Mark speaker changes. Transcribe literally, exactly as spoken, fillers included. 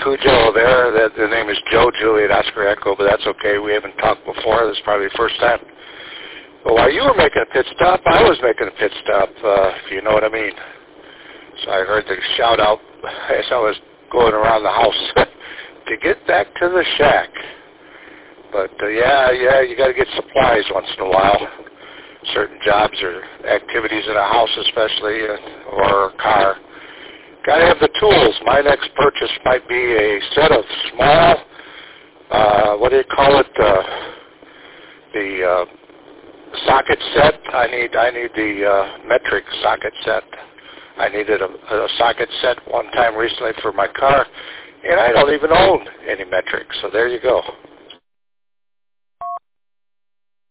Speaker 1: Cujo there. That, the name is Joe Juliet Oscar Echo, but that's okay. We haven't talked before. This is probably the first time. But while you were making a pit stop, I was making a pit stop, uh, if you know what I mean. So I heard the shout out as I was going around the house to get back to the shack. But uh, yeah, yeah, you got to get supplies once in a while. Certain jobs or activities in a house, especially, uh, or a car. Got to have the tools. My next purchase might be a set of small, uh, what do you call it? Uh, the uh, socket set. I need I need the uh, metric socket set. I needed a, a socket set one time recently for my car, and I don't even own any metric. So there you go.